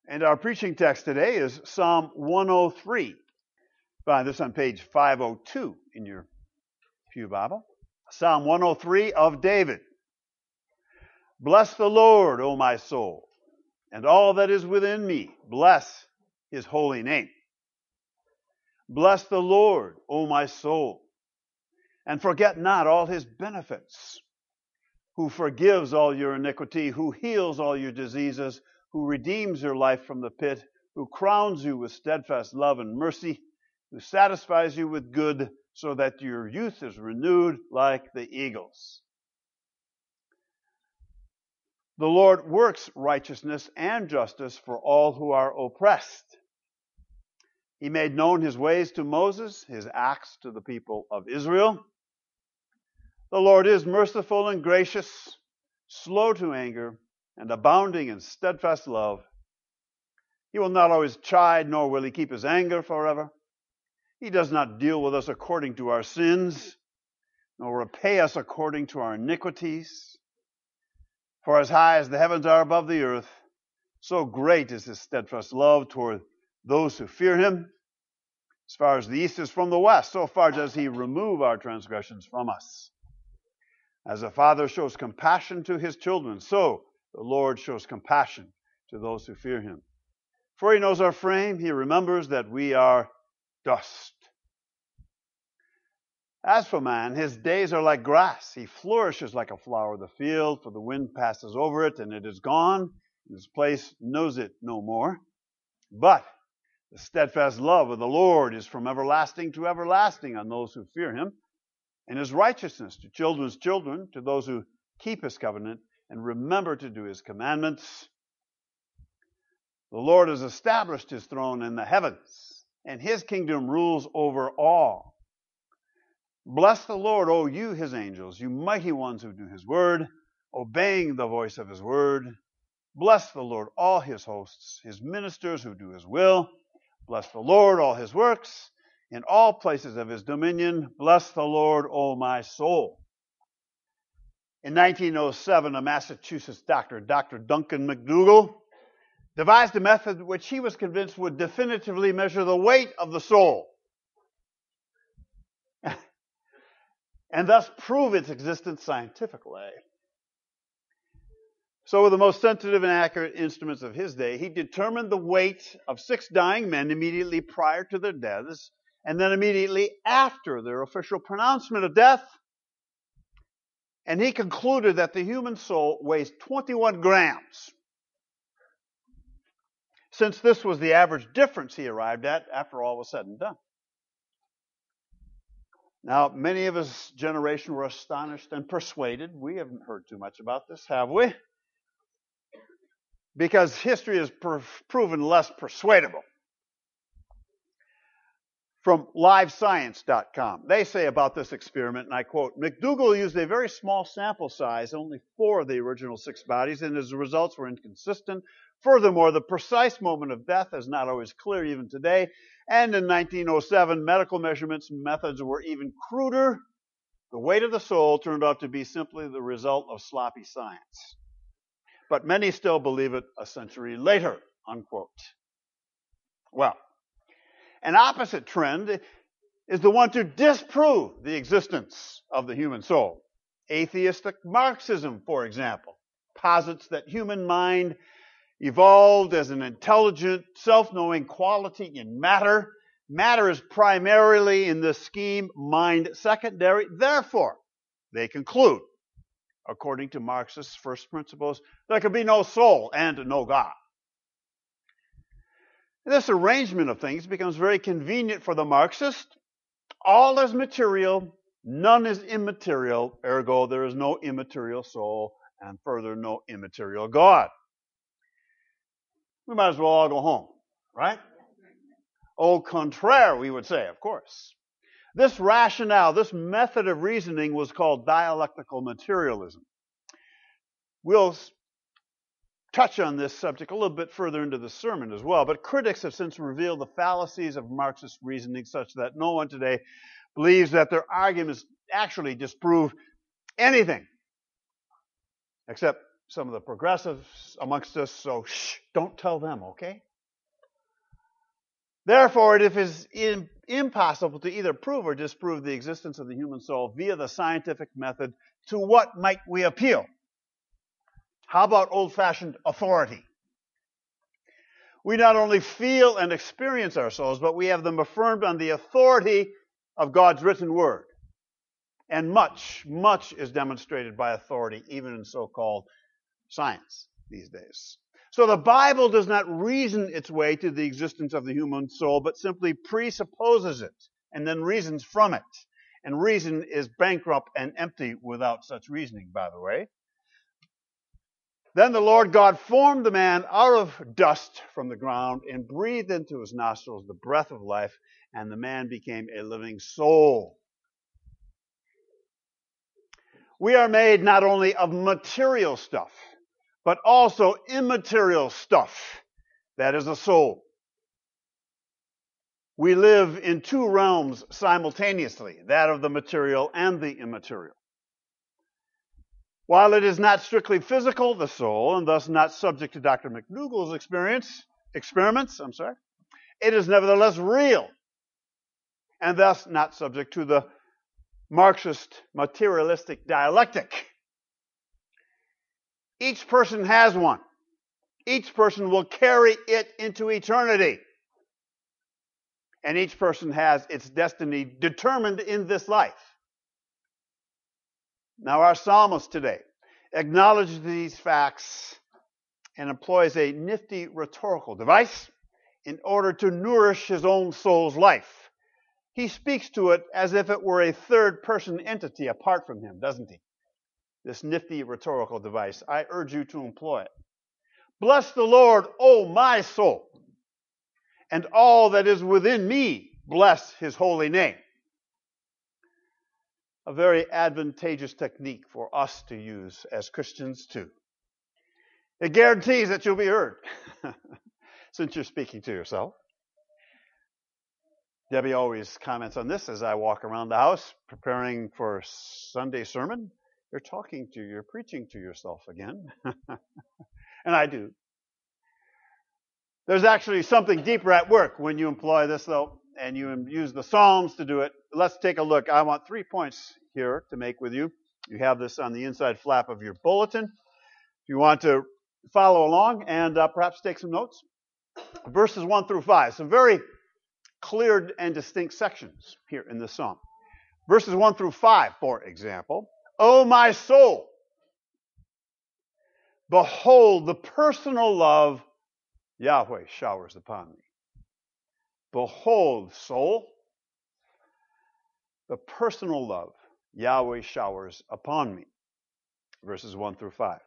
And our preaching text today is Psalm 103. Find this on page 502 in your Pew Bible. Psalm 103 of David. Bless the Lord, O my soul, and all that is within me. Bless his holy name. Bless the Lord, O my soul, and forget not all his benefits, who forgives all your iniquity, who heals all your diseases, who redeems your life from the pit, who crowns you with steadfast love and mercy, who satisfies you with good, so that your youth is renewed like the eagles. The Lord works righteousness and justice for all who are oppressed. He made known his ways to Moses, his acts to the people of Israel. The Lord is merciful and gracious, slow to anger, and abounding in steadfast love. He will not always chide, nor will he keep his anger forever. He does not deal with us according to our sins, nor repay us according to our iniquities. For as high as the heavens are above the earth, so great is his steadfast love toward those who fear him. As far as the east is from the west, so far does he remove our transgressions from us. As a father shows compassion to his children, so the Lord shows compassion to those who fear him. For he knows our frame, he remembers that we are dust. As for man, his days are like grass. He flourishes like a flower of the field, for the wind passes over it, and it is gone. His place knows it no more. But the steadfast love of the Lord is from everlasting to everlasting on those who fear him, and his righteousness to children's children, to those who keep his covenant and remember to do his commandments. The Lord has established his throne in the heavens, and his kingdom rules over all. Bless the Lord, O you, his angels, you mighty ones who do his word, obeying the voice of his word. Bless the Lord, all his hosts, his ministers who do his will. Bless the Lord, all his works, in all places of his dominion. Bless the Lord, O my soul. In 1907, a Massachusetts doctor, Dr. Duncan McDougall, devised a method which he was convinced would definitively measure the weight of the soul and thus prove its existence scientifically. So with the most sensitive and accurate instruments of his day, he determined the weight of 6 dying men immediately prior to their deaths and then immediately after their official pronouncement of death. And he concluded that the human soul weighs 21 grams. Since this was the average difference he arrived at after all was said and done. Now, many of his generation were astonished and persuaded. We haven't heard too much about this, have we? Because history has proven less persuadable. From livescience.com, they say about this experiment, and I quote, McDougall used a very small sample size, only 4 of the original 6 bodies, and his results were inconsistent. Furthermore, the precise moment of death is not always clear even today, and in 1907, medical measurements methods were even cruder. The weight of the soul turned out to be simply the result of sloppy science. But many still believe it a century later, unquote. Well, an opposite trend is the one to disprove the existence of the human soul. Atheistic Marxism, for example, posits that human mind evolved as an intelligent, self-knowing quality in matter. Matter is primarily in the scheme mind secondary. Therefore, they conclude, according to Marxist first principles, there can be no soul and no God. This arrangement of things becomes very convenient for the Marxist. All is material, none is immaterial, ergo there is no immaterial soul, and further no immaterial God. We might as well all go home, right? Au contraire, we would say, of course. This rationale, this method of reasoning was called dialectical materialism. We'll touch on this subject a little bit further into the sermon as well, but critics have since revealed the fallacies of Marxist reasoning such that no one today believes that their arguments actually disprove anything except some of the progressives amongst us, so don't tell them, okay? Therefore, it is impossible to either prove or disprove the existence of the human soul via the scientific method. To what might we appeal? How about old-fashioned authority? We not only feel and experience our souls, but we have them affirmed on the authority of God's written word. And much is demonstrated by authority, even in so-called science these days. So the Bible does not reason its way to the existence of the human soul, but simply presupposes it and then reasons from it. And reason is bankrupt and empty without such reasoning, by the way. Then the Lord God formed the man out of dust from the ground and breathed into his nostrils the breath of life, and the man became a living soul. We are made not only of material stuff, but also immaterial stuff. That is a soul. We live in two realms simultaneously, that of the material and the immaterial. While it is not strictly physical, the soul, and thus not subject to Dr. McDougall's experiments, it is nevertheless real, and thus not subject to the Marxist materialistic dialectic. Each person has one. Each person will carry it into eternity. And each person has its destiny determined in this life. Now, our psalmist today acknowledges these facts and employs a nifty rhetorical device in order to nourish his own soul's life. He speaks to it as if it were a third-person entity apart from him, doesn't he? This nifty rhetorical device. I urge you to employ it. Bless the Lord, O my soul, and all that is within me, bless his holy name. A very advantageous technique for us to use as Christians too. It guarantees that you'll be heard, since you're speaking to yourself. Debbie always comments on this as I walk around the house preparing for Sunday sermon. You're preaching to yourself again. And I do. There's actually something deeper at work when you employ this, though, and you use the Psalms to do it. Let's take a look. I want 3 points here to make with you. You have this on the inside flap of your bulletin. If you want to follow along and perhaps take some notes. Verses 1 through 5. Some very clear and distinct sections here in this psalm. Verses 1 through 5, for example. O my soul, behold the personal love Yahweh showers upon me. Behold, soul, the personal love Yahweh showers upon me. Verses 1 through 5.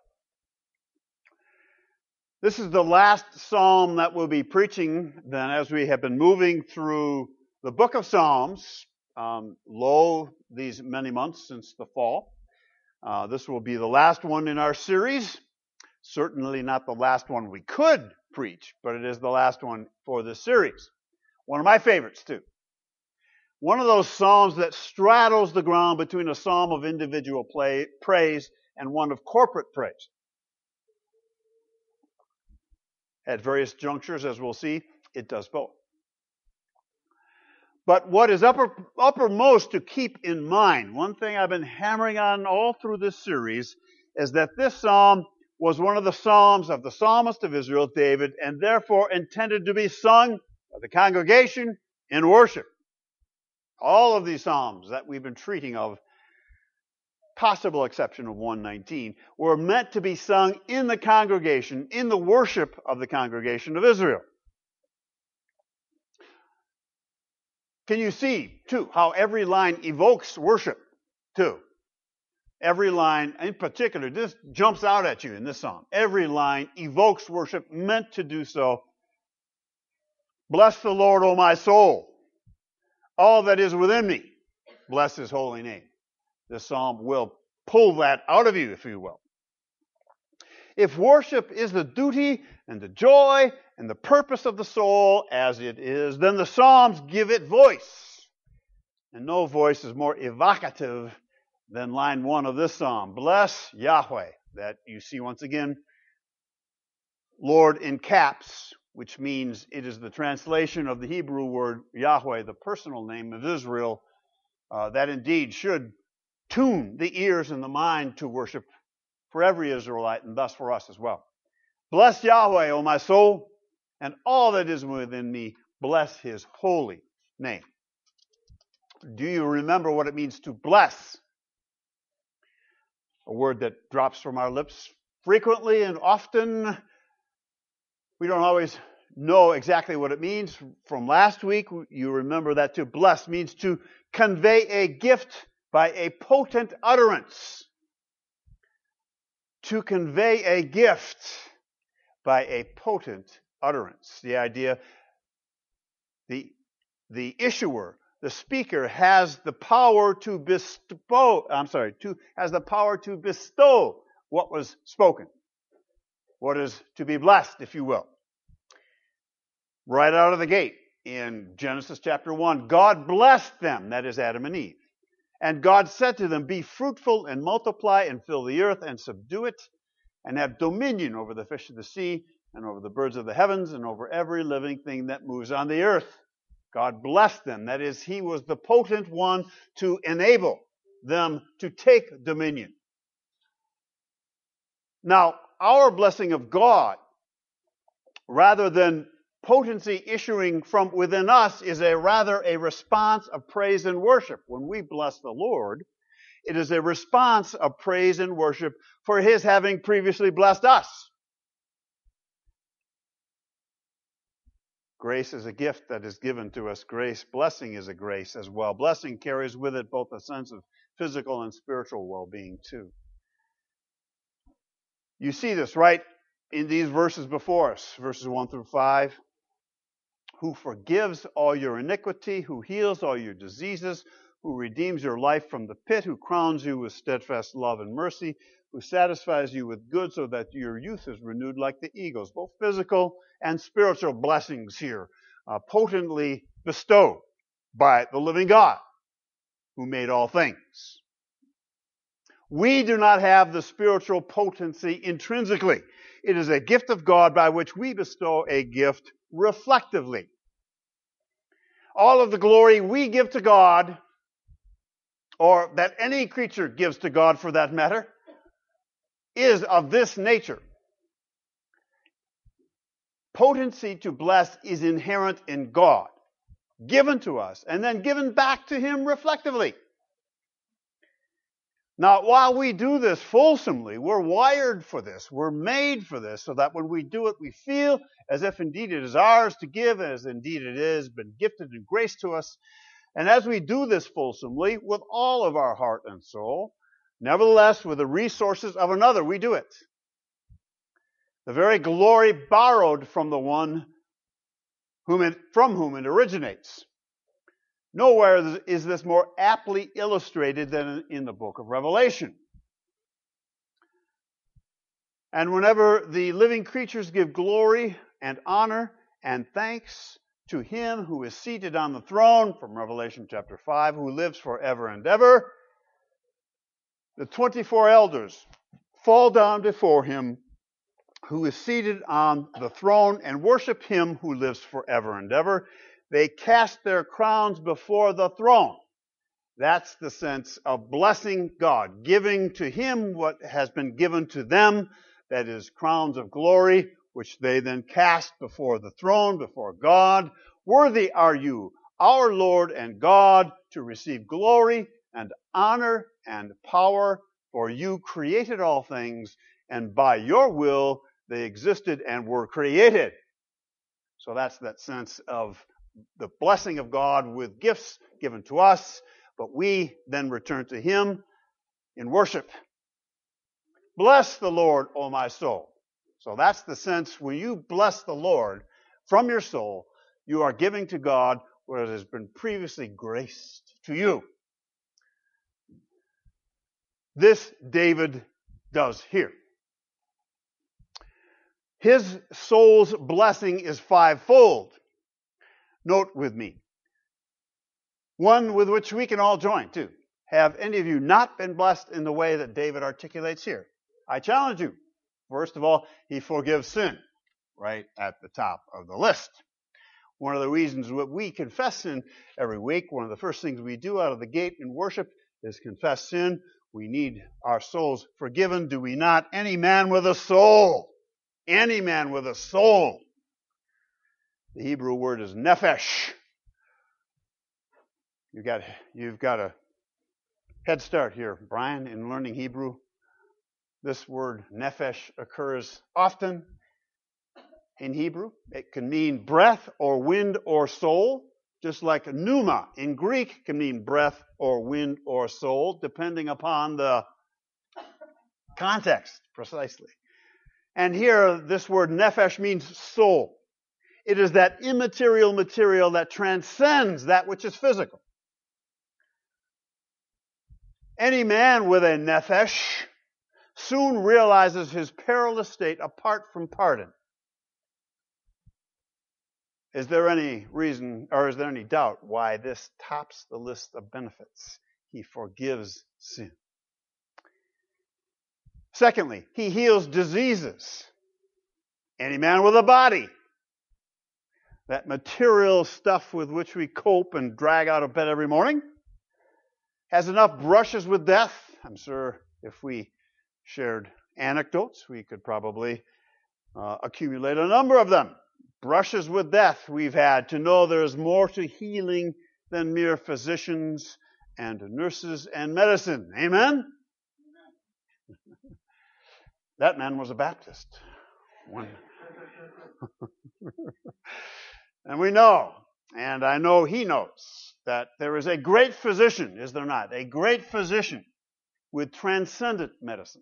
This is the last psalm that we'll be preaching then as we have been moving through the book of Psalms, these many months since the fall. This will be the last one in our series. Certainly not the last one we could preach, but it is the last one for this series. One of my favorites, too. One of those psalms that straddles the ground between a psalm of individual praise and one of corporate praise. At various junctures, as we'll see, it does both. But what is uppermost to keep in mind, one thing I've been hammering on all through this series, is that this psalm was one of the psalms of the psalmist of Israel, David, and therefore intended to be sung by the congregation in worship. All of these psalms that we've been treating of, possible exception of 119, were meant to be sung in the congregation, in the worship of the congregation of Israel. Can you see, too, how every line evokes worship, too? Every line, in particular, this jumps out at you in this psalm. Every line evokes worship, meant to do so. Bless the Lord, O my soul. All that is within me, bless his holy name. This psalm will pull that out of you, if you will. If worship is the duty and the joy and the purpose of the soul, as it is, then the Psalms give it voice. And no voice is more evocative than line 1 of this psalm. Bless Yahweh, that you see once again, Lord in caps, which means it is the translation of the Hebrew word Yahweh, the personal name of Israel, that indeed should tune the ears and the mind to worship for every Israelite, and thus for us as well. Bless Yahweh, O my soul, and all that is within me, bless his holy name. Do you remember what it means to bless? A word that drops from our lips frequently and often. We don't always know exactly what it means. From last week, you remember that to bless means to convey a gift by a potent utterance. To convey a gift by a potent utterance. The idea, the issuer, the speaker has the power to bestow, has the power to bestow what was spoken. What is to be blessed, if you will. Right out of the gate in Genesis chapter 1, God blessed them, that is Adam and Eve. And God said to them, be fruitful and multiply and fill the earth and subdue it and have dominion over the fish of the sea and over the birds of the heavens and over every living thing that moves on the earth. God blessed them. That is, he was the potent one to enable them to take dominion. Now, our blessing of God, rather than potency issuing from within us, is rather a response of praise and worship. When we bless the Lord, it is a response of praise and worship for his having previously blessed us. Grace is a gift that is given to us. Blessing is a grace as well. Blessing carries with it both a sense of physical and spiritual well-being too. You see this right in these verses before us, verses 1 through 5. Who forgives all your iniquity, who heals all your diseases, who redeems your life from the pit, who crowns you with steadfast love and mercy, who satisfies you with good so that your youth is renewed like the eagles. Both physical and spiritual blessings here, potently bestowed by the living God who made all things. We do not have the spiritual potency intrinsically. It is a gift of God by which we bestow a gift reflectively. All of the glory we give to God, or that any creature gives to God for that matter, is of this nature. Potency to bless is inherent in God, given to us, and then given back to him reflectively. Now, while we do this fulsomely, we're wired for this. We're made for this, so that when we do it, we feel as if indeed it is ours to give, as indeed it is been gifted and graced to us. And as we do this fulsomely, with all of our heart and soul, nevertheless, with the resources of another, we do it. The very glory borrowed from the one from whom it originates. Nowhere is this more aptly illustrated than in the book of Revelation. And whenever the living creatures give glory and honor and thanks to him who is seated on the throne, from Revelation chapter 5, who lives forever and ever, the 24 elders fall down before him who is seated on the throne and worship him who lives forever and ever. They cast their crowns before the throne. That's the sense of blessing God, giving to him what has been given to them, that is crowns of glory, which they then cast before the throne, before God. Worthy are you, our Lord and God, to receive glory and honor and power, for you created all things, and by your will they existed and were created. So that's that sense of the blessing of God with gifts given to us, but we then return to him in worship. Bless the Lord, O my soul. So that's the sense when you bless the Lord from your soul, you are giving to God what has been previously graced to you. This David does here. His soul's blessing is fivefold. Note with me. One with which we can all join too. Have any of you not been blessed in the way that David articulates here? I challenge you. First of all, he forgives sin, right at the top of the list. One of the reasons that we confess sin every week, one of the first things we do out of the gate in worship is confess sin. We need our souls forgiven, do we not? Any man with a soul. Any man with a soul. The Hebrew word is nephesh. You've got a head start here, Brian, in learning Hebrew. This word nephesh occurs often in Hebrew. It can mean breath or wind or soul, just like pneuma in Greek can mean breath or wind or soul, depending upon the context, precisely. And here, this word nephesh means soul. It is that immaterial material that transcends that which is physical. Any man with a nephesh soon realizes his perilous state apart from pardon. Is there any reason, or is there any doubt why this tops the list of benefits? He forgives sin. Secondly, he heals diseases. Any man with a body, that material stuff with which we cope and drag out of bed every morning, has enough brushes with death. I'm sure if we shared anecdotes, we could probably accumulate a number of them. Brushes with death we've had to know there is more to healing than mere physicians and nurses and medicine. Amen? That man was a Baptist. And we know, and I know he knows, that there is a great physician, is there not? A great physician with transcendent medicine.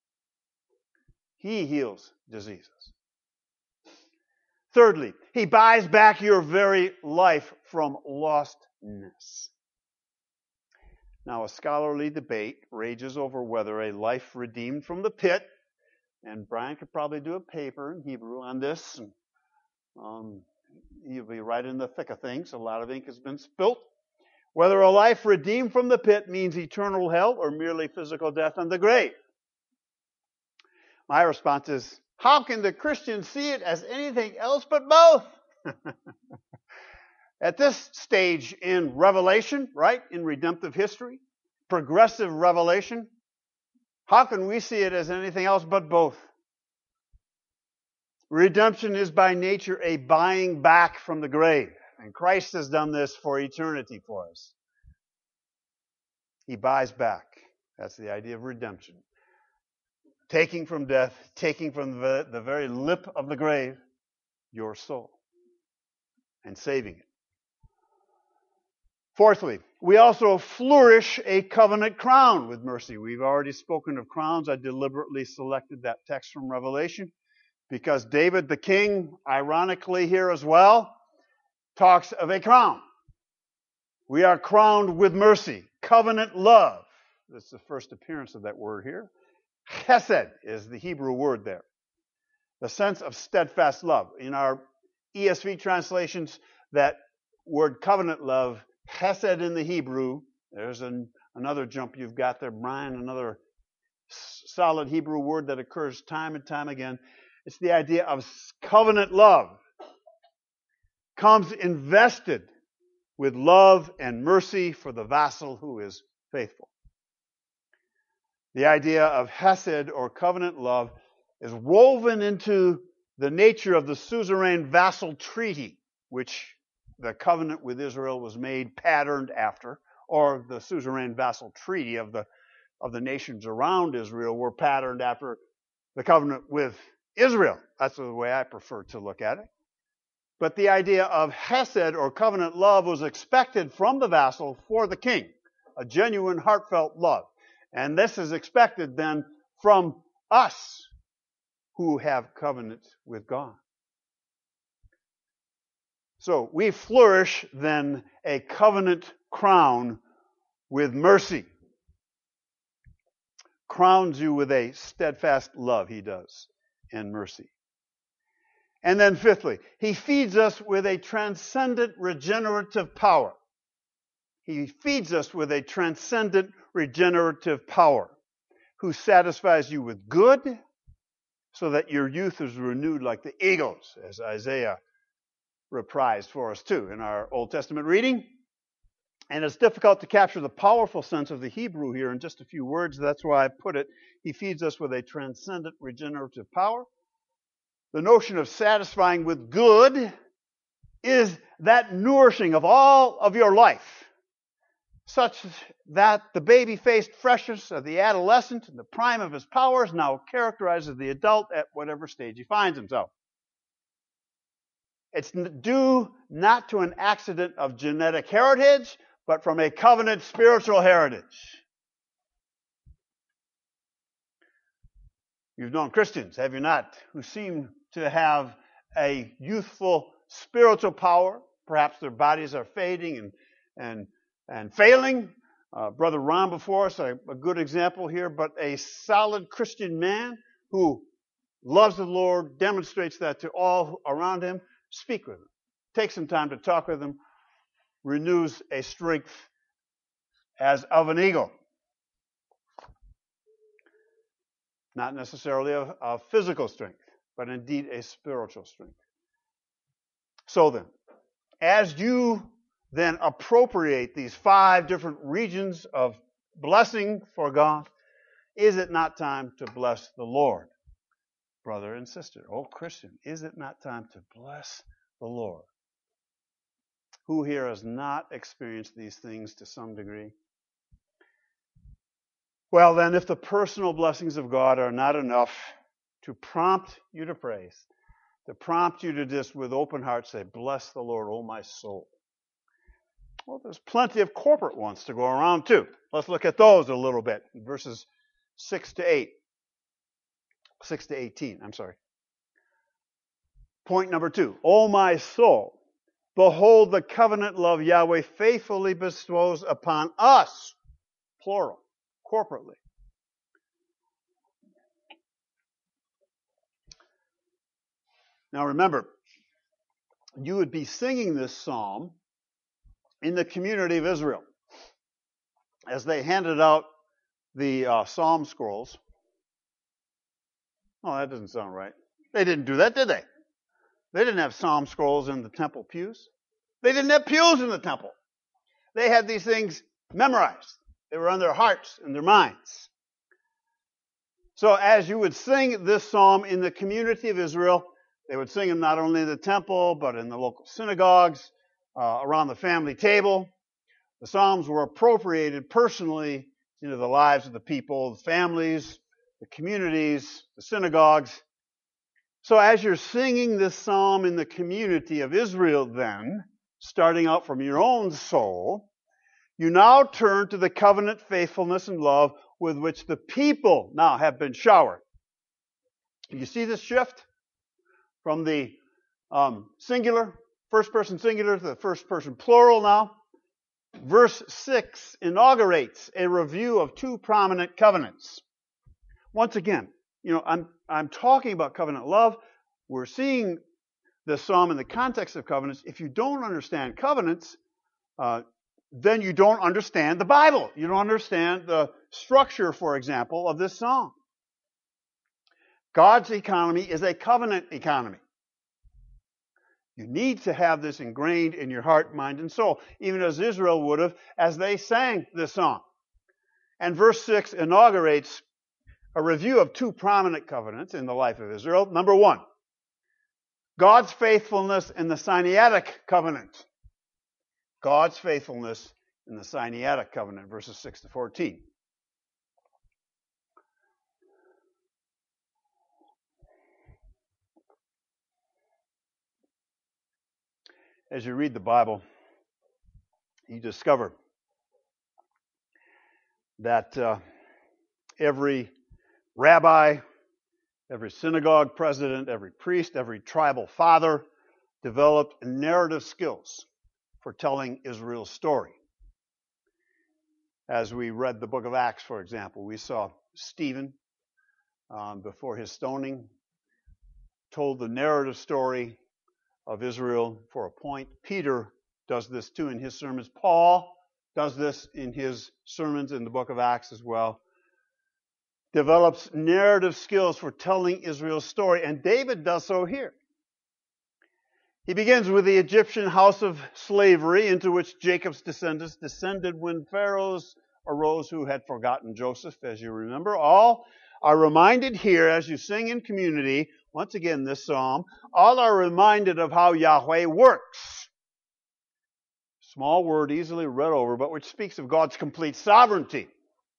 He heals diseases. Thirdly, he buys back your very life from lostness. Now, a scholarly debate rages over whether a life redeemed from the pit, and Brian could probably do a paper in Hebrew on this, and he'll be right in the thick of things. A lot of ink has been spilt. Whether a life redeemed from the pit means eternal hell or merely physical death and the grave. My response is, how can the Christian see it as anything else but both? At this stage in Revelation, right, in redemptive history, progressive revelation, how can we see it as anything else but both? Redemption is by nature a buying back from the grave. And Christ has done this for eternity for us. He buys back. That's the idea of redemption. Taking from death, taking from the very lip of the grave, your soul, and saving it. Fourthly, we also flourish a covenant crown with mercy. We've already spoken of crowns. I deliberately selected that text from Revelation because David the king, ironically here as well, talks of a crown. We are crowned with mercy, covenant love. That's the first appearance of that word here. Chesed is the Hebrew word there. The sense of steadfast love. In our ESV translations, that word covenant love, chesed in the Hebrew, there's another jump you've got there, Brian, another solid Hebrew word that occurs time and time again. It's the idea of covenant love. Comes invested with love and mercy for the vassal who is faithful. The idea of hesed or covenant love is woven into the nature of the suzerain vassal treaty, which the covenant with Israel was made patterned after, or the suzerain vassal treaty of the nations around Israel were patterned after the covenant with Israel. That's the way I prefer to look at it. But the idea of hesed or covenant love was expected from the vassal for the king, a genuine heartfelt love. And this is expected then from us who have covenants with God. So we flourish then a covenant crown with mercy. Crowns you with a steadfast love, he does, and mercy. And then fifthly, he feeds us with a transcendent regenerative power. He feeds us with a transcendent regenerative power. who satisfies you with good, so that your youth is renewed like the eagles, as Isaiah reprised for us too in our Old Testament reading. And it's difficult to capture the powerful sense of the Hebrew here in just a few words. That's why I put it, he feeds us with a transcendent regenerative power. The notion of satisfying with good is that nourishing of all of your life, such that the baby-faced freshness of the adolescent in the prime of his powers now characterizes the adult at whatever stage he finds himself. It's due not to an accident of genetic heritage, but from a covenant spiritual heritage. You've known Christians, have you not, who seem to have a youthful spiritual power. Perhaps their bodies are fading and failing. Brother Ron before us, a good example here, but a solid Christian man who loves the Lord, demonstrates that to all around him. Speak with him. Take some time to talk with him. Renews a strength as of an eagle. Not necessarily a physical strength, but indeed a spiritual strength. So then, as you then appropriate these 5 different regions of blessing for God, is it not time to bless the Lord? Brother and sister, oh Christian, is it not time to bless the Lord? Who here has not experienced these things to some degree? Well, then, if the personal blessings of God are not enough to prompt you to praise, to prompt you to just with open heart say, bless the Lord, oh my soul. Well, there's plenty of corporate ones to go around too. Let's look at those a little bit. Verses 6 to 18, I'm sorry. Point number 2. O my soul, behold the covenant love Yahweh faithfully bestows upon us, plural, corporately. Now remember, you would be singing this psalm in the community of Israel as they handed out the psalm scrolls. Oh, that doesn't sound right. They didn't do that, did they? They didn't have psalm scrolls in the temple pews. They didn't have pews in the temple. They had these things memorized. They were on their hearts and their minds. So as you would sing this psalm in the community of Israel, they would sing them not only in the temple, but in the local synagogues, around the family table. The psalms were appropriated personally into the lives of the people, the families, the communities, the synagogues. So as you're singing this psalm in the community of Israel then, starting out from your own soul, you now turn to the covenant faithfulness and love with which the people now have been showered. Do you see this shift? From the singular, first person singular to the first person plural now. Verse 6 inaugurates a review of 2 prominent covenants. Once again, I'm talking about covenant love. We're seeing this psalm in the context of covenants. If you don't understand covenants, then you don't understand the Bible. You don't understand the structure, for example, of this psalm. God's economy is a covenant economy. You need to have this ingrained in your heart, mind, and soul, even as Israel would have as they sang this song. And verse 6 inaugurates a review of 2 prominent covenants in the life of Israel. Number 1, God's faithfulness in the Sinaitic covenant. God's faithfulness in the Sinaitic covenant, verses 6 to 14. As you read the Bible, you discover that every rabbi, every synagogue president, every priest, every tribal father developed narrative skills for telling Israel's story. As we read the book of Acts, for example, we saw Stephen, before his stoning, told the narrative story of Israel for a point. Peter does this too in his sermons. Paul does this in his sermons in the book of Acts as well. develops narrative skills for telling Israel's story, and David does so here. He begins with the Egyptian house of slavery into which Jacob's descendants descended when pharaohs arose who had forgotten Joseph, as you remember. All are reminded here as you sing in community, once again this psalm, all are reminded of how Yahweh works. Small word, easily read over, but which speaks of God's complete sovereignty.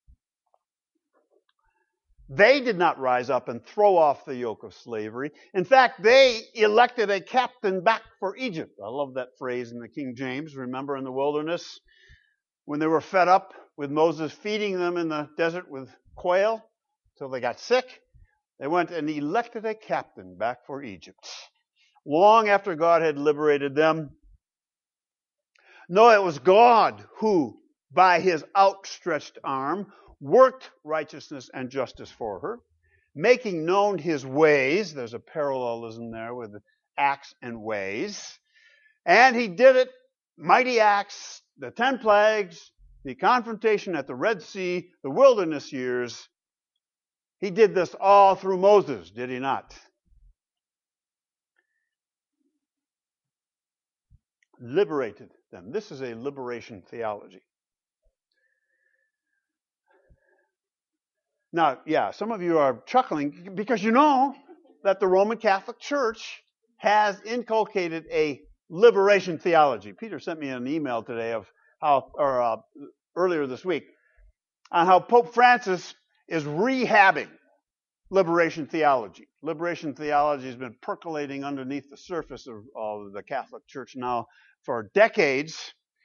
They did not rise up and throw off the yoke of slavery. In fact, they elected a captain back for Egypt. I love that phrase in the King James. Remember in the wilderness when they were fed up with Moses feeding them in the desert with quail until they got sick? They went and elected a captain back for Egypt. Long after God had liberated them. No, it was God who, by his outstretched arm, worked righteousness and justice for her, making known his ways. There's a parallelism there with acts and ways. And he did it, mighty acts, the 10 plagues, the confrontation at the Red Sea, the wilderness years. He did this all through Moses, did he not? Liberated them. This is a liberation theology. Now, yeah, some of you are chuckling because you know that the Roman Catholic Church has inculcated a liberation theology. Peter sent me an email today of how, earlier this week, on how Pope Francis is rehabbing liberation theology. Liberation theology has been percolating underneath the surface of the Catholic Church now for decades.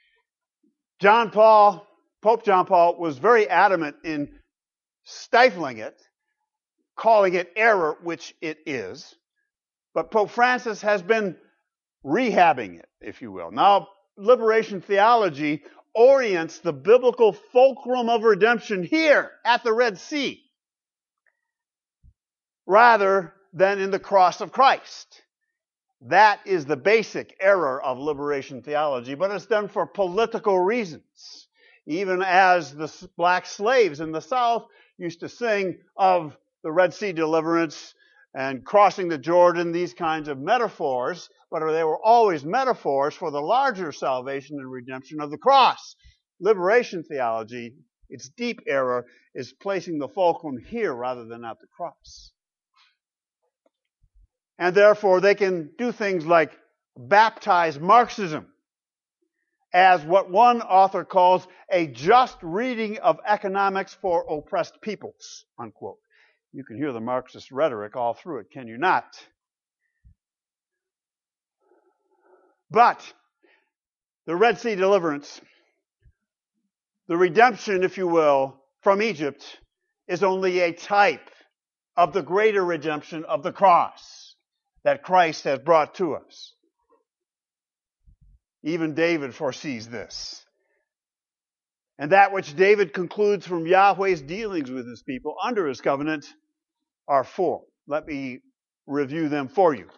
Pope John Paul was very adamant in stifling it, calling it error, which it is. But Pope Francis has been rehabbing it, if you will. Now, liberation theology orients the biblical fulcrum of redemption here at the Red Sea, rather than in the cross of Christ. That is the basic error of liberation theology, but it's done for political reasons. Even as the black slaves in the South used to sing of the Red Sea deliverance and crossing the Jordan, these kinds of metaphors, but they were always metaphors for the larger salvation and redemption of the cross. Liberation theology, its deep error, is placing the fulcrum here rather than at the cross. And therefore, they can do things like baptize Marxism as what one author calls a just reading of economics for oppressed peoples, unquote. You can hear the Marxist rhetoric all through it, can you not? But the Red Sea deliverance, the redemption, if you will, from Egypt, is only a type of the greater redemption of the cross that Christ has brought to us. Even David foresees this. And that which David concludes from Yahweh's dealings with his people under his covenant are 4. Let me review them for you.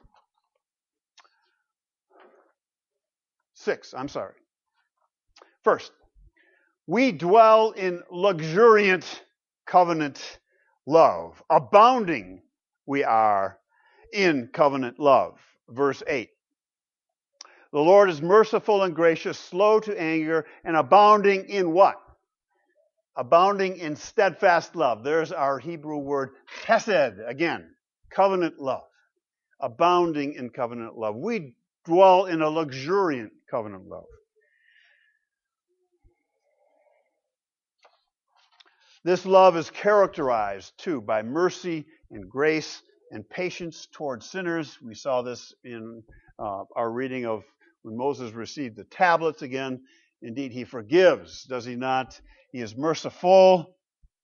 6, I'm sorry. First, we dwell in luxuriant covenant love. Abounding we are in covenant love. Verse 8. The Lord is merciful and gracious, slow to anger, and abounding in what? Abounding in steadfast love. There's our Hebrew word chesed, again, covenant love. Abounding in covenant love. We dwell in a luxuriant covenant love. This love is characterized, too, by mercy and grace and patience towards sinners. We saw this in our reading of when Moses received the tablets again. Indeed, he forgives, does he not? He is merciful.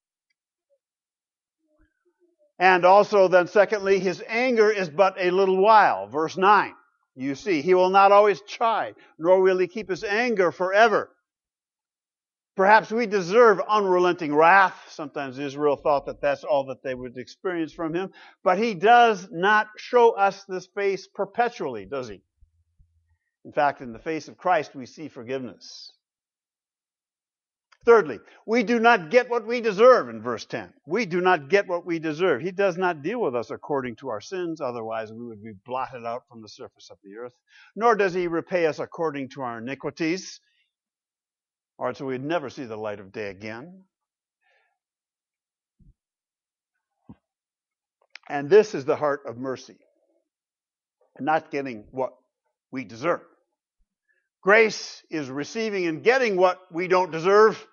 And also then secondly, his anger is but a little while. Verse 9, you see, he will not always chide, nor will he keep his anger forever. Perhaps we deserve unrelenting wrath. Sometimes Israel thought that that's all that they would experience from him. But he does not show us this face perpetually, does he? In fact, in the face of Christ, we see forgiveness. Thirdly, we do not get what we deserve in verse 10. We do not get what we deserve. He does not deal with us according to our sins, otherwise we would be blotted out from the surface of the earth. Nor does he repay us according to our iniquities, or else we'd never see the light of day again. And this is the heart of mercy, not getting what we deserve. Grace is receiving and getting what we don't deserve.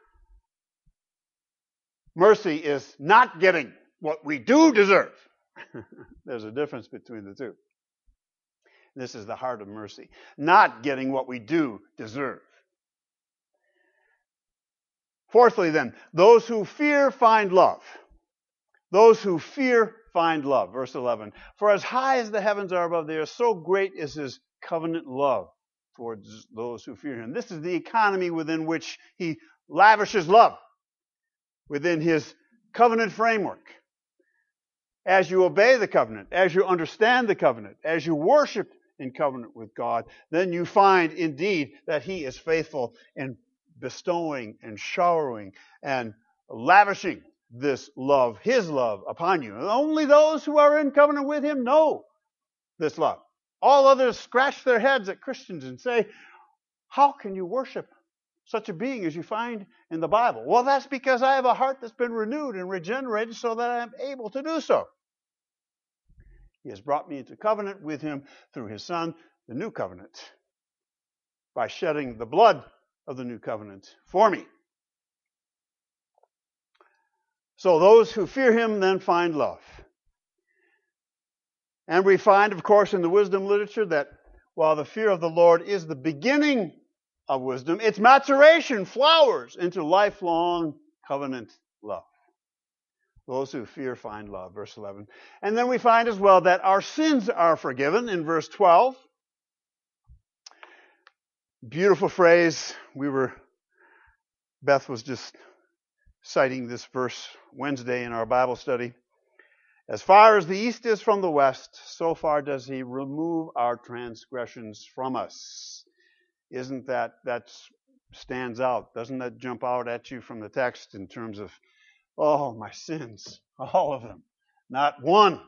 Mercy is not getting what we do deserve. There's a difference between the two. This is the heart of mercy, not getting what we do deserve. Fourthly, then, those who fear find love. Those who fear find love. Verse 11. For as high as the heavens are above the earth, so great is his covenant love towards those who fear him. This is the economy within which he lavishes love, within his covenant framework. As you obey the covenant, as you understand the covenant, as you worship in covenant with God, then you find indeed that he is faithful in bestowing and showering and lavishing this love, his love, upon you. And only those who are in covenant with him know this love. All others scratch their heads at Christians and say, how can you worship such a being as you find in the Bible? Well, that's because I have a heart that's been renewed and regenerated so that I am able to do so. He has brought me into covenant with him through his Son, the new covenant, by shedding the blood of the new covenant for me. So those who fear him then find love. And we find, of course, in the wisdom literature that while the fear of the Lord is the beginning of wisdom, its maturation flowers into lifelong covenant love. Those who fear find love, verse 11. And then we find as well that our sins are forgiven in verse 12. Beautiful phrase. Beth was just citing this verse Wednesday in our Bible study. As far as the east is from the west, so far does he remove our transgressions from us. Isn't that stands out? Doesn't that jump out at you from the text in terms of, oh, my sins, all of them, not one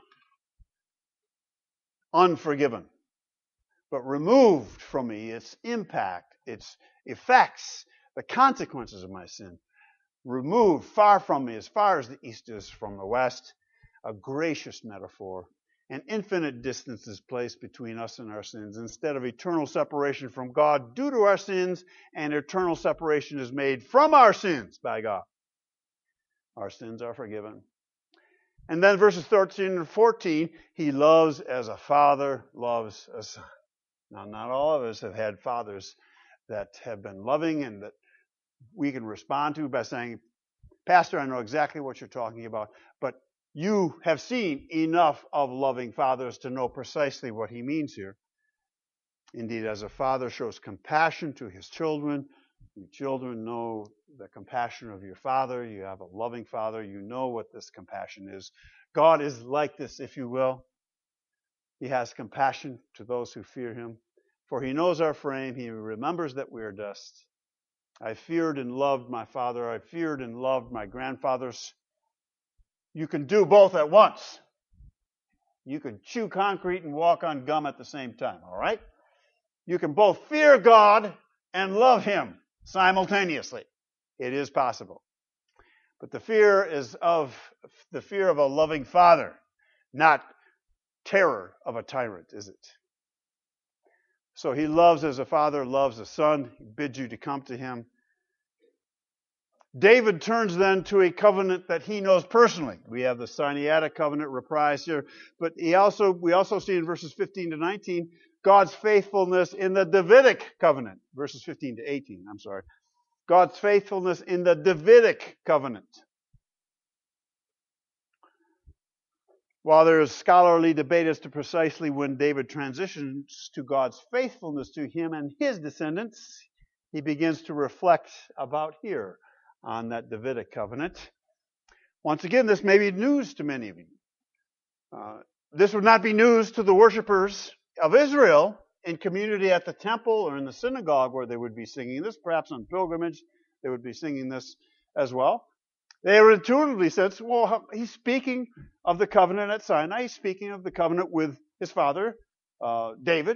unforgiven, but removed from me, its impact, its effects, the consequences of my sin, removed far from me as far as the east is from the west. A gracious metaphor. An infinite distance is placed between us and our sins. Instead of eternal separation from God due to our sins, an eternal separation is made from our sins by God. Our sins are forgiven. And then verses 13 and 14, he loves as a father loves a son. Now, not all of us have had fathers that have been loving and that we can respond to by saying, Pastor, I know exactly what you're talking about, but you have seen enough of loving fathers to know precisely what he means here. Indeed, as a father shows compassion to his children, your children know the compassion of your father. You have a loving father. You know what this compassion is. God is like this, if you will. He has compassion to those who fear him. For he knows our frame. He remembers that we are dust. I feared and loved my father. I feared and loved my grandfathers. You can do both at once. You can chew concrete and walk on gum at the same time, all right? You can both fear God and love him simultaneously. It is possible. But the fear is of the fear of a loving father, not terror of a tyrant, is it? So he loves as a father loves a son. He bids you to come to him. David turns then to a covenant that he knows personally. We have the Sinaitic covenant reprised here, but we also see in verses 15 to 19 God's faithfulness in the Davidic covenant. Verses 15 to 18, I'm sorry. God's faithfulness in the Davidic covenant. While there is scholarly debate as to precisely when David transitions to God's faithfulness to him and his descendants, he begins to reflect about here on that Davidic covenant. Once again, this may be news to many of you. This would not be news to the worshipers of Israel in community at the temple or in the synagogue where they would be singing this, perhaps on pilgrimage. they would be singing this as well. They would intuitively sense, well, he's speaking of the covenant at Sinai. He's speaking of the covenant with his father, David.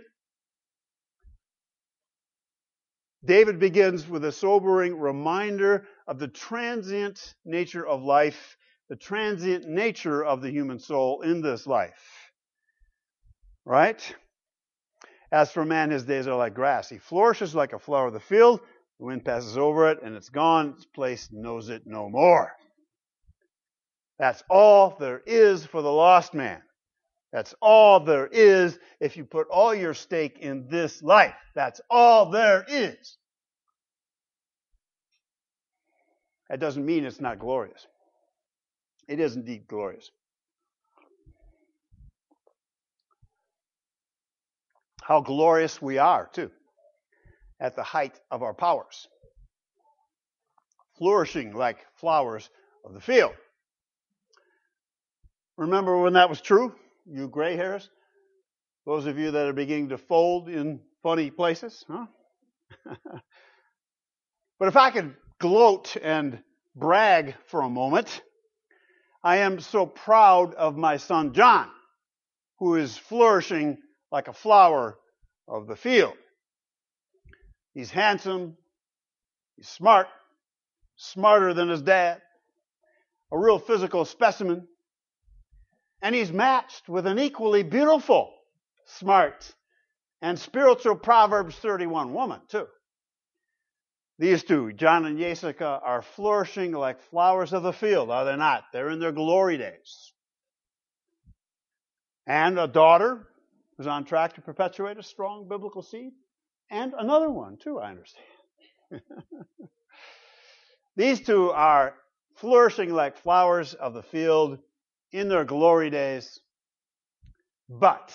David begins with a sobering reminder of the transient nature of life, the transient nature of the human soul in this life. Right? As for man, his days are like grass. He flourishes like a flower of the field. The wind passes over it and it's gone. Its place knows it no more. That's all there is for the lost man. That's all there is if you put all your stake in this life. That's all there is. That doesn't mean it's not glorious. It is indeed glorious. How glorious we are, too, at the height of our powers. Flourishing like flowers of the field. Remember when that was true, you gray hairs? Those of you that are beginning to fold in funny places, huh? But if I could gloat and brag for a moment, I am so proud of my son John, who is flourishing like a flower of the field. He's handsome, he's smart, smarter than his dad, a real physical specimen, and he's matched with an equally beautiful, smart, and spiritual Proverbs 31 woman, too. These two, John and Jessica, are flourishing like flowers of the field, are they not? They're in their glory days. And a daughter who's on track to perpetuate a strong biblical seed. And another one, too, I understand. These two are flourishing like flowers of the field in their glory days. But,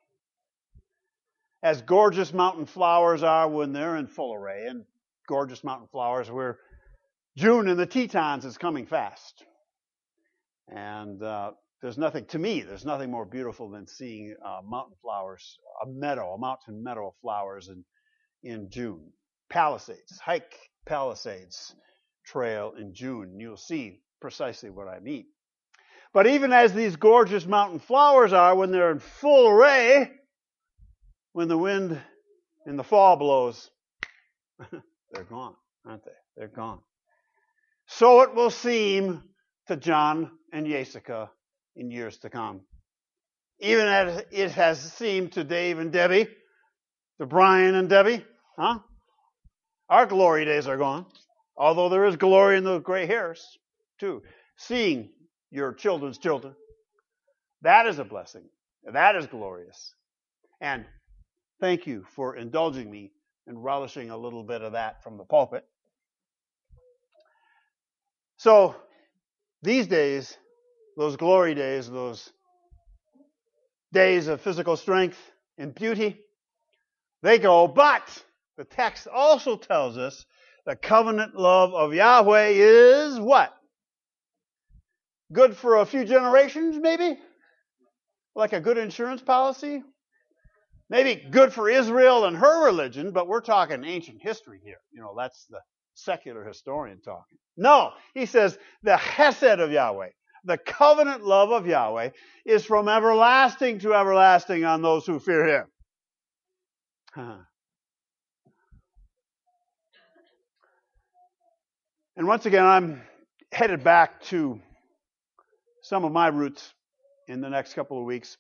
as gorgeous mountain flowers are when they're in full array, and gorgeous mountain flowers, where June in the Tetons is coming fast. And there's nothing more beautiful than seeing mountain flowers, a mountain meadow of flowers in June. Palisades, hike Palisades Trail in June. You'll see precisely what I mean. But even as these gorgeous mountain flowers are, when they're in full array, when the wind in the fall blows, they're gone, aren't they? They're gone. So it will seem to John and Jessica in years to come. Even as it has seemed to Dave and Debbie, to Brian and Debbie, huh? Our glory days are gone. Although there is glory in those gray hairs, too. Seeing your children's children, that is a blessing. That is glorious. And thank you for indulging me and relishing a little bit of that from the pulpit. So, these days, those glory days, those days of physical strength and beauty, they go, but the text also tells us the covenant love of Yahweh is what? Good for a few generations, maybe? Like a good insurance policy? Maybe good for Israel and her religion, but we're talking ancient history here. That's the secular historian talking. No, he says the chesed of Yahweh, the covenant love of Yahweh, is from everlasting to everlasting on those who fear him. And once again, I'm headed back to some of my roots in the next couple of weeks.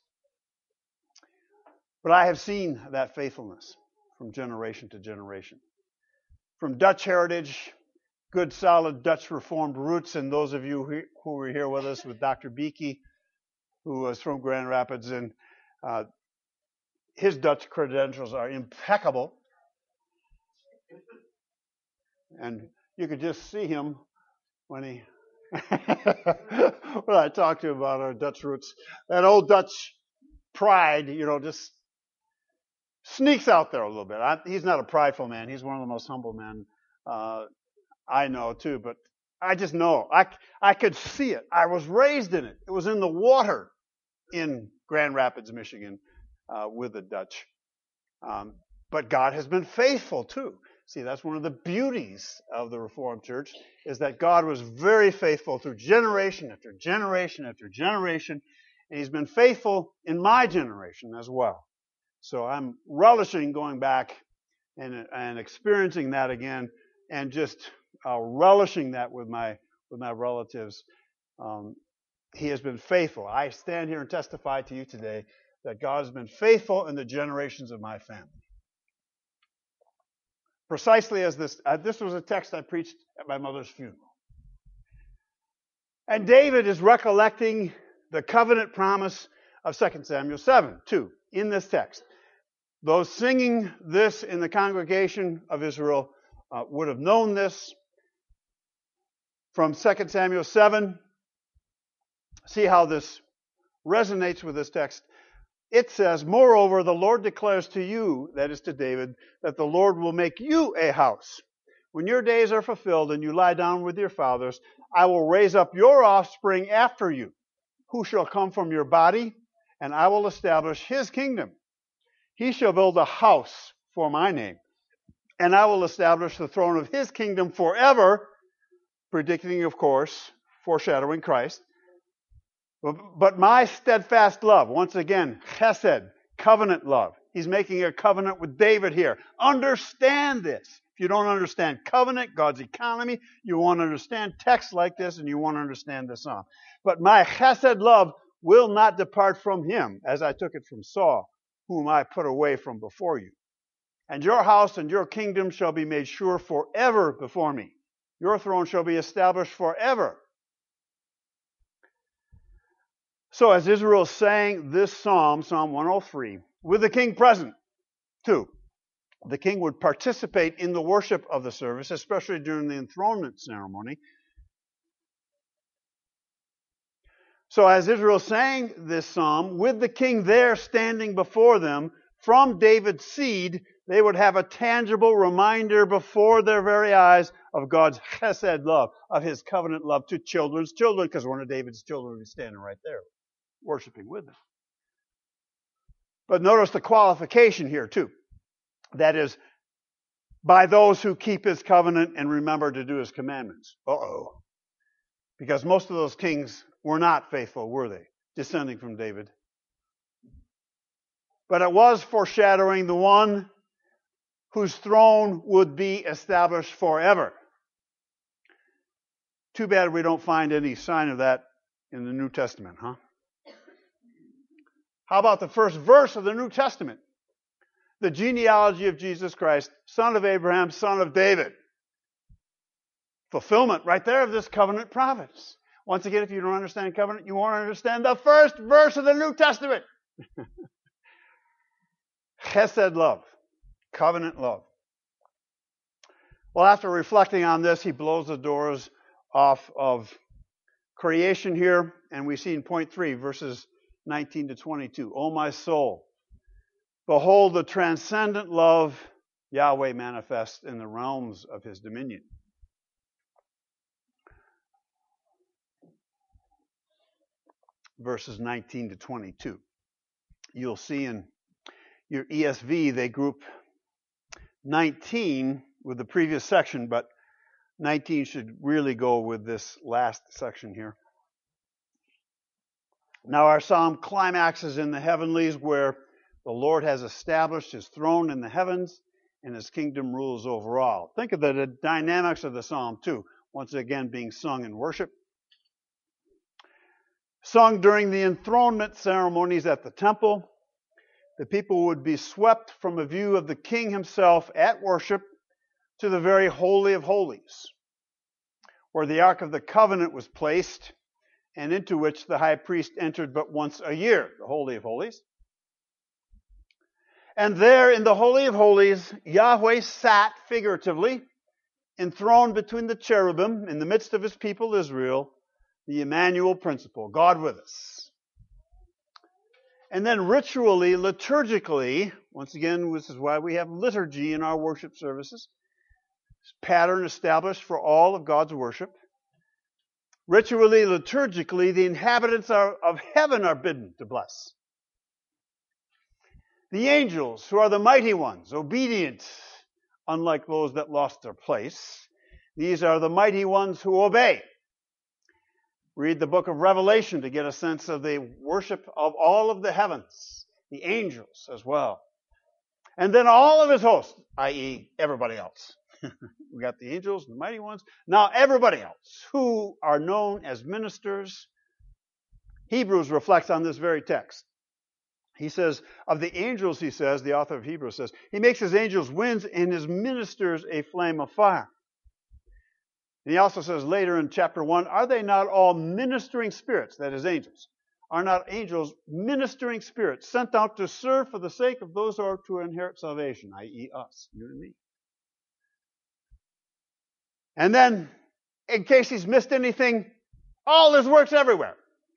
But I have seen that faithfulness from generation to generation. From Dutch heritage, good solid Dutch Reformed roots, and those of you who were here with us with Dr. Beakey, who was from Grand Rapids, and his Dutch credentials are impeccable. And you could just see him when when I talked to him about our Dutch roots. That old Dutch pride, just sneaks out there a little bit. He's not a prideful man. He's one of the most humble men I know, too. But I just know. I could see it. I was raised in it. It was in the water in Grand Rapids, Michigan, with the Dutch. But God has been faithful, too. See, that's one of the beauties of the Reformed Church, is that God was very faithful through generation after generation after generation, and He's been faithful in my generation as well. So I'm relishing going back and experiencing that again, and just relishing that with my relatives. He has been faithful. I stand here and testify to you today that God has been faithful in the generations of my family. Precisely as this was a text I preached at my mother's funeral. And David is recollecting the covenant promise of 2 Samuel 7, too, in this text. Those singing this in the congregation of Israel would have known this from 2 Samuel 7. See how this resonates with this text. It says, moreover, the Lord declares to you, that is to David, that the Lord will make you a house. When your days are fulfilled and you lie down with your fathers, I will raise up your offspring after you, who shall come from your body, and I will establish his kingdom. He shall build a house for my name, and I will establish the throne of his kingdom forever, predicting, of course, foreshadowing Christ. But my steadfast love, once again, chesed, covenant love. He's making a covenant with David here. Understand this. If you don't understand covenant, God's economy, you won't understand texts like this, and you won't understand this psalm. But my chesed love will not depart from him, as I took it from Saul, whom I put away from before you. And your house and your kingdom shall be made sure forever before me. Your throne shall be established forever. So as Israel sang this psalm, Psalm 103, with the king present, too, the king would participate in the worship of the service, especially during the enthronement ceremony. So as Israel sang this psalm, with the king there standing before them, from David's seed, they would have a tangible reminder before their very eyes of God's chesed love, of his covenant love to children's children, because one of David's children is standing right there, worshiping with them. But notice the qualification here too. That is, by those who keep his covenant and remember to do his commandments. Because most of those kings were not faithful, were they? Descending from David. But it was foreshadowing the one whose throne would be established forever. Too bad we don't find any sign of that in the New Testament, huh? How about the first verse of the New Testament? The genealogy of Jesus Christ, son of Abraham, son of David. Fulfillment right there of this covenant promise. Once again, if you don't understand covenant, you won't understand the first verse of the New Testament. Chesed love. Covenant love. Well, after reflecting on this, he blows the doors off of creation here, and we see in point 3, verses 19 to 22. O my soul, behold the transcendent love Yahweh manifests in the realms of his dominion. Verses 19 to 22. You'll see in your ESV, they group 19 with the previous section, but 19 should really go with this last section here. Now our psalm climaxes in the heavenlies, where the Lord has established his throne in the heavens and his kingdom rules over all. Think of the dynamics of the psalm too, once again being sung in worship. Sung during the enthronement ceremonies at the temple, the people would be swept from a view of the king himself at worship to the very Holy of Holies, where the Ark of the Covenant was placed and into which the high priest entered but once a year, the Holy of Holies. And there in the Holy of Holies, Yahweh sat figuratively, enthroned between the cherubim in the midst of his people Israel, the Emmanuel principle, God with us. And then ritually, liturgically, once again, this is why we have liturgy in our worship services, pattern established for all of God's worship. Ritually, liturgically, the inhabitants of heaven are bidden to bless. The angels, who are the mighty ones, obedient unlike those that lost their place. These are the mighty ones who obey. Read the book of Revelation to get a sense of the worship of all of the heavens, the angels as well. And then all of his hosts, i.e. everybody else. We got the angels, the mighty ones. Now everybody else who are known as ministers. Hebrews reflects on this very text. He says, of the angels, he says, the author of Hebrews says, he makes his angels winds and his ministers a flame of fire. And he also says later in chapter 1, are they not all ministering spirits, that is angels? Are not angels ministering spirits sent out to serve for the sake of those who are to inherit salvation, i.e. us, you and me? And then, in case he's missed anything, all his works everywhere.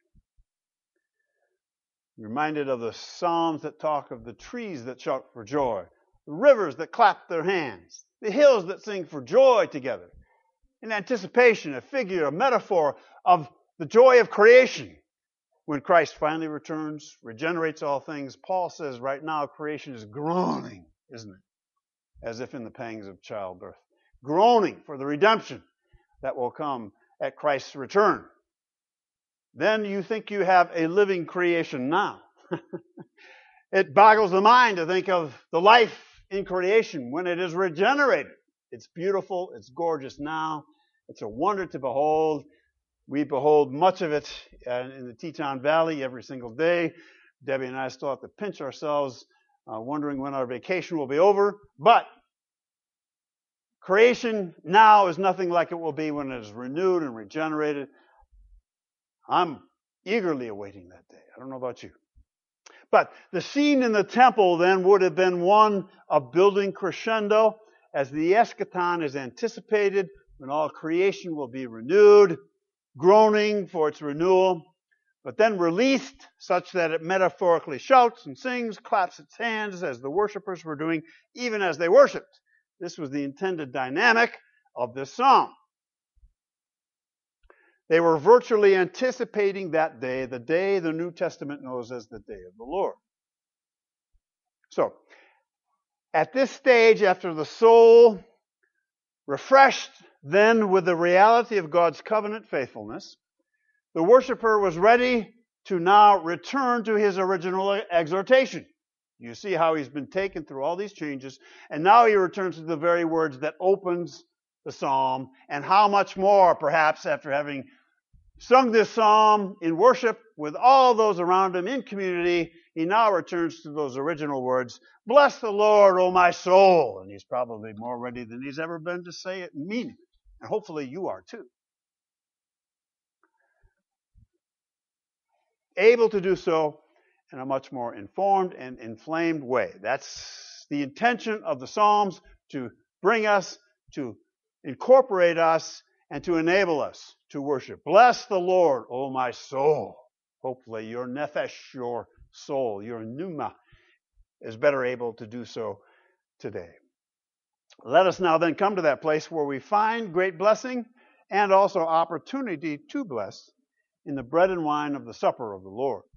Reminded of the Psalms that talk of the trees that shout for joy, the rivers that clap their hands, the hills that sing for joy together. In anticipation, a figure, a metaphor of the joy of creation. When Christ finally returns, regenerates all things, Paul says right now creation is groaning, isn't it? As if in the pangs of childbirth. Groaning for the redemption that will come at Christ's return. Then you think you have a living creation now. It boggles the mind to think of the life in creation when it is regenerated. It's beautiful, it's gorgeous now, it's a wonder to behold. We behold much of it in the Teton Valley every single day. Debbie and I still have to pinch ourselves, wondering when our vacation will be over. But creation now is nothing like it will be when it is renewed and regenerated. I'm eagerly awaiting that day. I don't know about you. But the scene in the temple then would have been one of building crescendo as the eschaton is anticipated when all creation will be renewed, groaning for its renewal, but then released such that it metaphorically shouts and sings, claps its hands as the worshipers were doing, even as they worshiped. This was the intended dynamic of this psalm. They were virtually anticipating that day, the day the New Testament knows as the day of the Lord. So, at this stage, after the soul, refreshed then with the reality of God's covenant faithfulness, the worshiper was ready to now return to his original exhortation. You see how he's been taken through all these changes, and now he returns to the very words that opens the psalm, and how much more, perhaps, after having sung this psalm in worship with all those around him in community, he now returns to those original words, bless the Lord, O my soul. And he's probably more ready than he's ever been to say it and mean it. And hopefully you are too. Able to do so in a much more informed and inflamed way. That's the intention of the Psalms, to bring us, to incorporate us, and to enable us to worship. Bless the Lord, O my soul. Hopefully your nephesh, your soul, your pneuma, is better able to do so today. Let us now then come to that place where we find great blessing and also opportunity to bless in the bread and wine of the supper of the Lord.